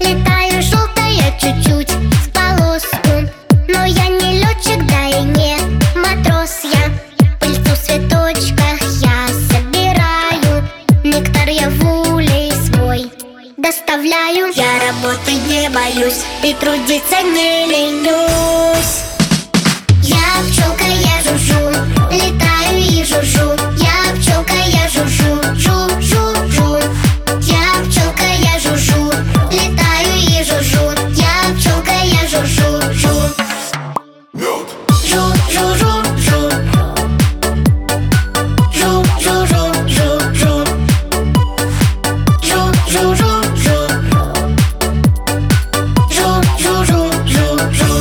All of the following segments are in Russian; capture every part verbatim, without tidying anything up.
Летаю желтая чуть-чуть в полоску, но я не летчик, да и не матрос. Я пыльцу в цветочках я собираю, нектар я в улей свой доставляю. Я работы не боюсь и трудиться не ленюсь. Я пчелка, я жужжу, летаю и жужжу. Я пчелка, я жужжу, жу-жу-жу. Я пчелка, я жужжу, летаю и жужжу. Я пчелка, я жужжу, жу. Жу-жу-жу-жу. Жу-жу-жу-жу-жу. Жу-жу-жу-жу. Жу-жу-жу-жу-жу.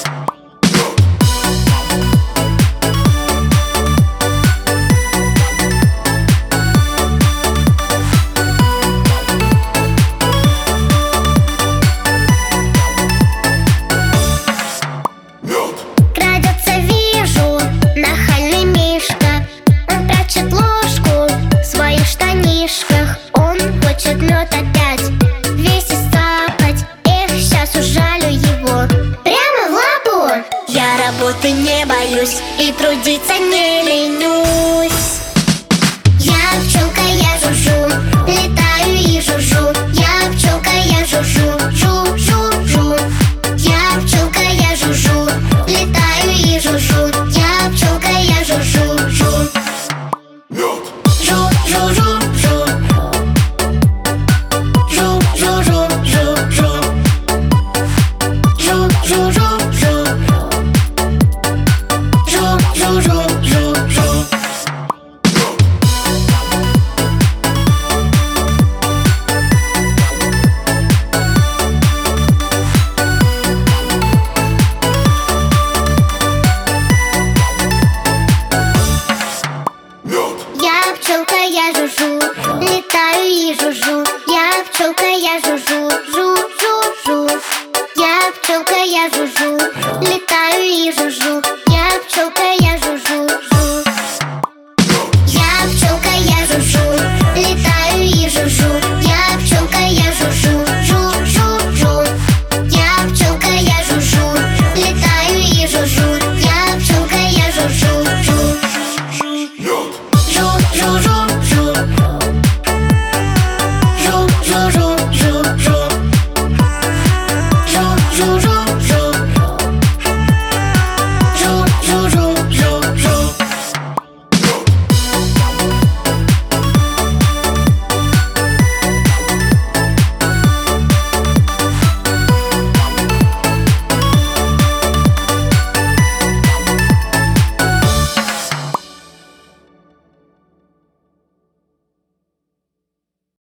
Крадется, вижу, нахальный мишка. Он прячет ложку в своих штанишках. Он хочет мед опять весь исцапать. Эх, сейчас ужалю его прямо в лапу. Я работы не боюсь и трудиться не ленюсь.